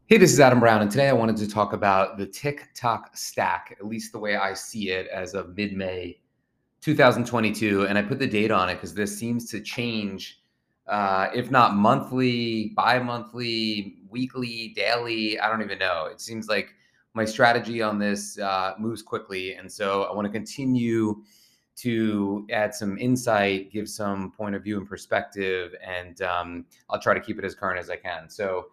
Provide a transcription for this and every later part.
Hey, this is Adam Brown, and today I wanted to talk about the TikTok stack, at least the way I see it as of mid May 2022. And I put the date on it because this seems to change, if not monthly, bi monthly, weekly, daily. I don't even know. It seems like my strategy on this moves quickly. And so I want to continue to add some insight, give some point of view and perspective, and I'll try to keep it as current as I can. So,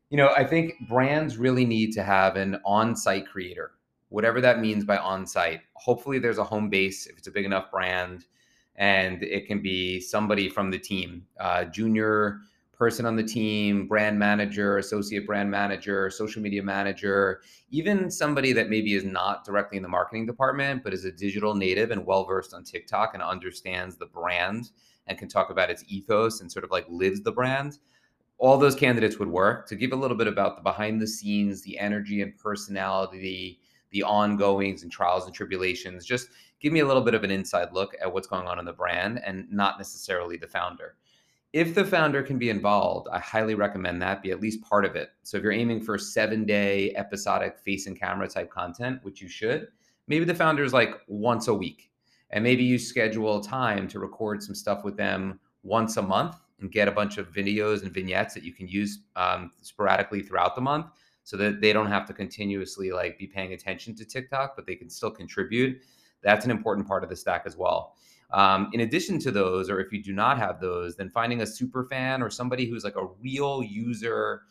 I think brands really need to have an on-site creator, whatever that means by on-site. Hopefully, there's a home base if it's a big enough brand, and it can be somebody from the team, junior person on the team, brand manager, associate brand manager, social media manager, even somebody that maybe is not directly in the marketing department, but is a digital native and well versed on TikTok and understands the brand and can talk about its ethos and sort of like lives the brand. All those candidates would work. To give a little bit about the behind the scenes, the energy and personality, the ongoings and trials and tribulations, just give me a little bit of an inside look at what's going on in the brand and not necessarily the founder. If the founder can be involved, I highly recommend that be at least part of it. So if you're aiming for 7-day episodic face and camera type content, which you should, maybe the founder is like once a week. And maybe you schedule time to record some stuff with them once a month and get a bunch of videos and vignettes that you can use sporadically throughout the month so that they don't have to continuously like be paying attention to TikTok, but they can still contribute. That's an important part of the stack as well. In addition to those, or if you do not have those, then finding a super fan or somebody who's like a real user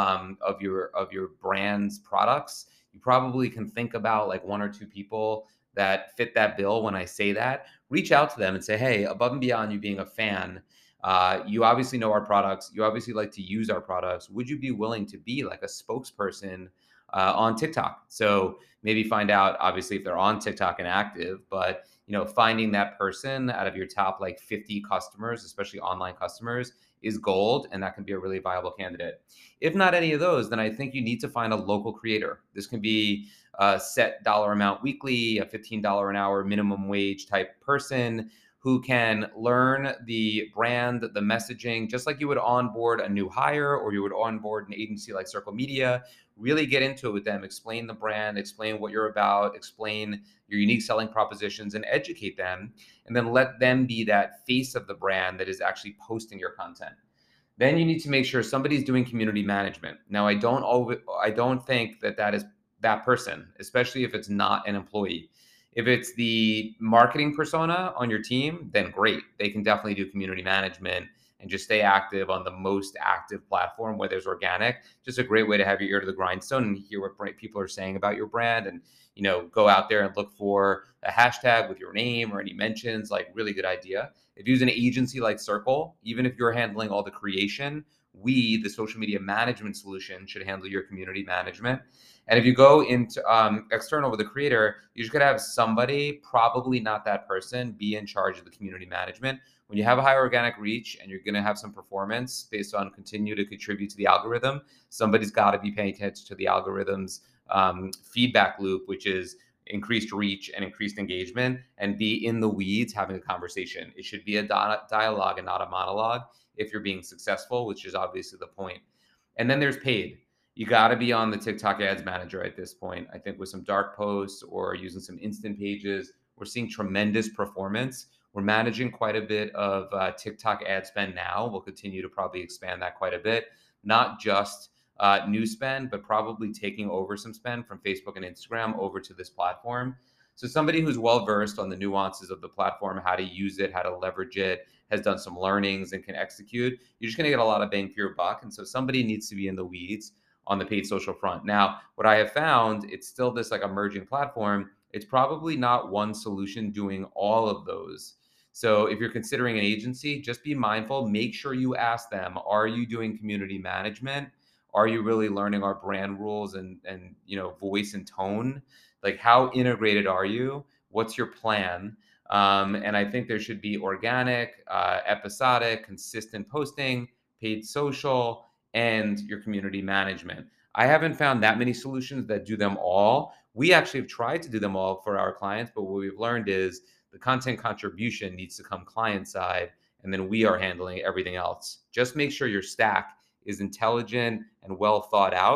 of your brand's products. You probably can think about like one or two people that fit that bill. When I say that, reach out to them and say, hey, above and beyond you being a fan, you obviously know our products. You obviously like to use our products. Would you be willing to be like a spokesperson on TikTok? So maybe find out, obviously, if they're on TikTok and active, but finding that person out of your top like 50 customers, especially online customers, is gold, and that can be a really viable candidate. If not any of those, then I think you need to find a local creator. This can be a set dollar amount weekly, a $15 an hour minimum wage type person who can learn the brand, the messaging, just like you would onboard a new hire or you would onboard an agency like Circle Media. Really get into it with them, explain the brand, explain what you're about, explain your unique selling propositions, and educate them. And then let them be that face of the brand that is actually posting your content. Then you need to make sure somebody's doing community management. Now, I don't think that is that person, especially if it's not an employee. If it's the marketing persona on your team, then great. They can definitely do community management and just stay active on the most active platform where there's organic. Just a great way to have your ear to the grindstone and hear what people are saying about your brand, and go out there and look for a hashtag with your name or any mentions. Like, really good idea. If you use an agency like Circle, even if you're handling all the creation, we, the social media management solution, should handle your community management. And if you go into external with a creator, you just got to have somebody, probably not that person, be in charge of the community management. When you have a high organic reach and you're going to have some performance based on continue to contribute to the algorithm, somebody's got to be paying attention to the algorithm's feedback loop, which is increased reach and increased engagement, and be in the weeds having a conversation. It should be a dialogue and not a monologue if you're being successful, which is obviously the point. And then there's paid. You got to be on the TikTok ads manager at this point. I think with some dark posts or using some instant pages, we're seeing tremendous performance. We're managing quite a bit of TikTok ad spend now. We'll continue to probably expand that quite a bit, not just new spend, but probably taking over some spend from Facebook and Instagram over to this platform. So somebody who's well versed on the nuances of the platform, how to use it, how to leverage it, has done some learnings and can execute, you're just going to get a lot of bang for your buck. And so somebody needs to be in the weeds on the paid social front. Now, what I have found, it's still this like emerging platform. It's probably not one solution doing all of those. So if you're considering an agency, just be mindful. Make sure you ask them, are you doing community management? Are you really learning our brand rules and voice and tone? Like, how integrated are you? What's your plan? And I think there should be organic, episodic, consistent posting, paid social, and your community management. I haven't found that many solutions that do them all. We actually have tried to do them all for our clients, but what we've learned is the content contribution needs to come client side, and then we are handling everything else. Just make sure your stack is intelligent and well thought out.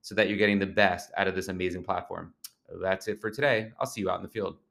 so that you're getting the best out of this amazing platform. That's it for today. I'll see you out in the field.